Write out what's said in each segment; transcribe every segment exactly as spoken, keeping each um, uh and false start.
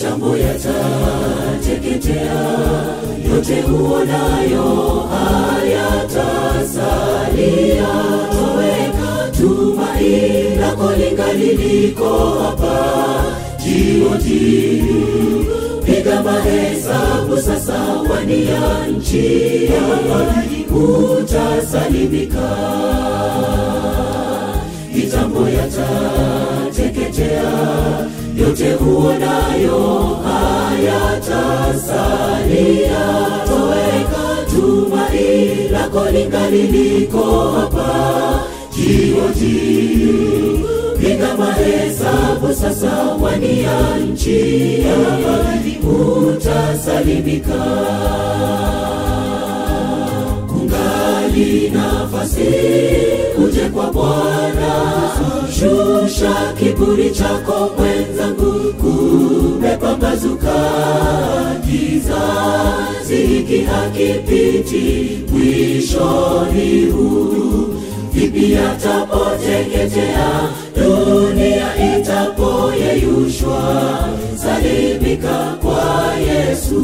kitambo yatateketea, yote uonayo hayatasalia. Toweka tumaini lako lingali liko hapa, jioni piga mahesabu sasa, wania nchi utasalimika. Kitambo yatateketea, yote uonayo hayatasalia. Toweka tumaini lako lingali liko hapa, jioni piga mahesabu sasa, wania nchi utasalimika. Kungali nafasi, uje kwa Bwana, shusha kiburi chako mwenzangu, kumepambazuka kizazi hiki hakipiti, mwishoni huu vipi atapoteketea, dunia itapoyeyushwa, salimika kwa Yesu.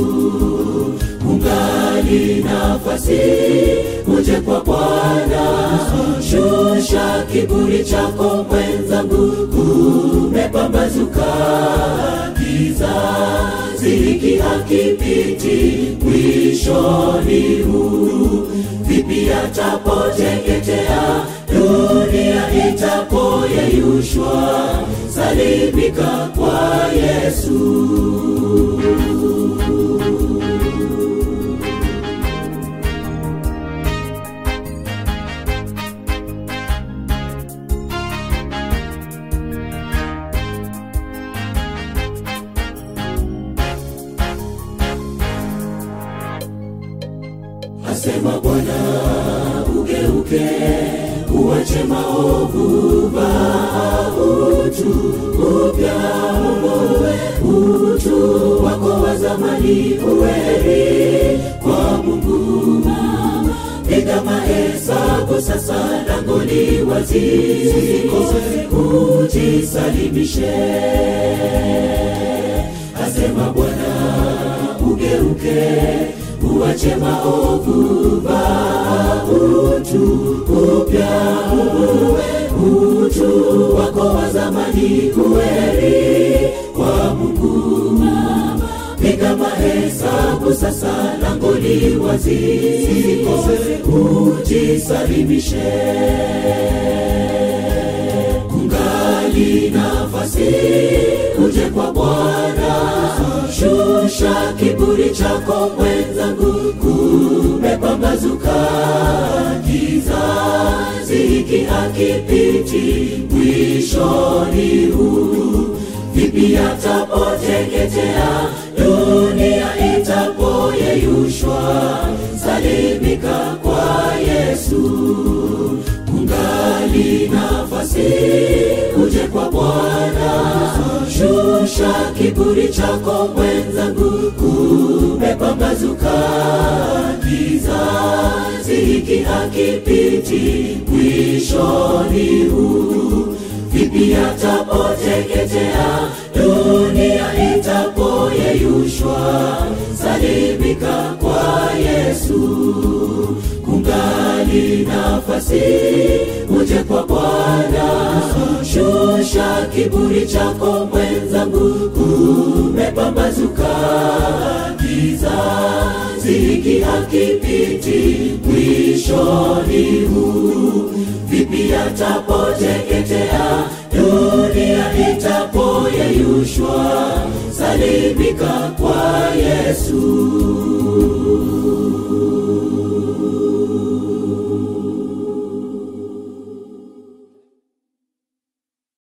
Ungali nafasi, uje kwa Bwana, shusha kiburi chako mwenzangu, kumepambazuka kizazi hiki hakipiti, mwishoni huu vipi atapoteketea, dunia itapoyeyushwa, salimika kwa Yesu. Asema Bwana, ugeuke, uache maovu, vaa utu upya, utu wako wa zamani uweri kwa Mungu. Piga mahesabu sasa, lango li wazi, ujisalimishe. Asema Bwana, ugeuke, uache maovu, vaa utu upya, utu wako wa zamani uweri kwa Mungu. Piga mahesabu sasa, lango li wazi, ujisalimishe. Kungali nafasi, uje kwa Bwana, shusha kiburi chako mwenzangu, kumepambazuka kizazi hiki hakipiti, mwishoni huu vipi atapoteketea, dunia itapoyeyushwa, salimika kwa Yesu. Kungali nafasi, uje kwa Bwana, shusha kiburi chako mwenzangu, kumepambazuka kizazi hiki hakipiti, mwishoni huu vipi atapoteketea, dunia itapoyeyushwa, salimika kwa Yesu. Kungali nafasi, uje kwa Bwana, shusha kiburi chako mwenzangu, kumepambazuka kizazi hiki hakipiti, mwishoni huu vipi atapoteketea, dunia itapoyeyushwa, salimika kwa Yesu.